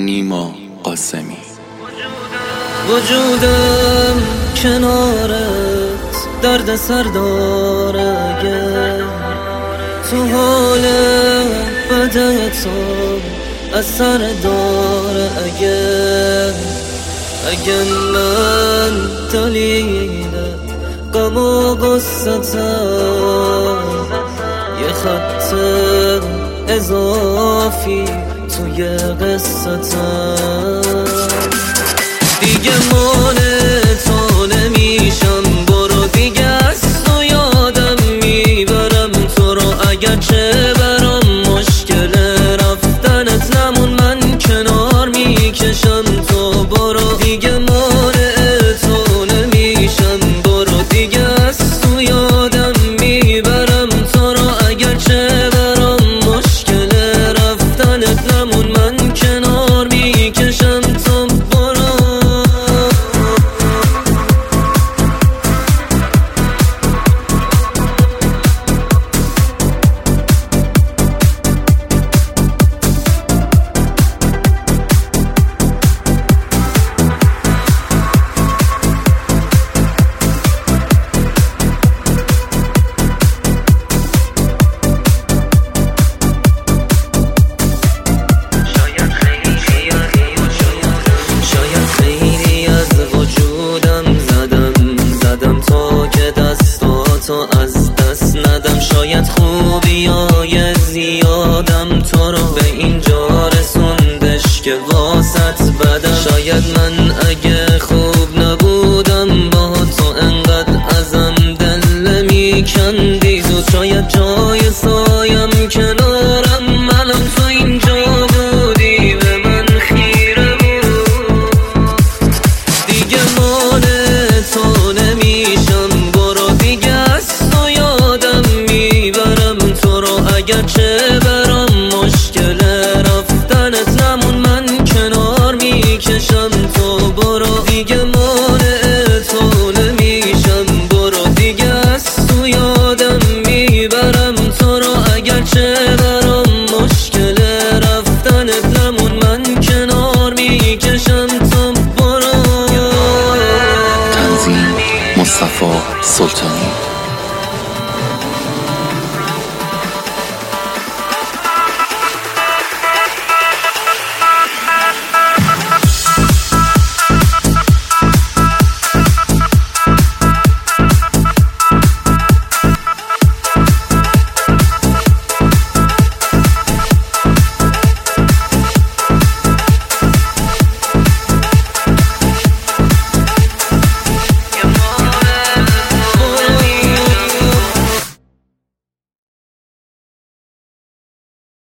نیما قاسمی. وجودم کنارت درد سر داره، تو حال بدت از سر داره. اگه من دلیل غم و غصتم یه خط اضافی توی قصتم، دیگه مال تو نمیشم. برو دیگه از تو یادم میبرم تو رو، اگر چه برام مشکل رفتنت نمون من کنار میکشم. تو برو دیگه مال تو نمیشم. برو دیگه از تو یادم میبرم تو رو، اگر چه برام مشکل رفتنت نمون من کنار میکشم. تو تو از دست ندم، شاید خوبیای زیادم تو رو به اینجا رسوندش که واسط بدم. شاید من اگه خوب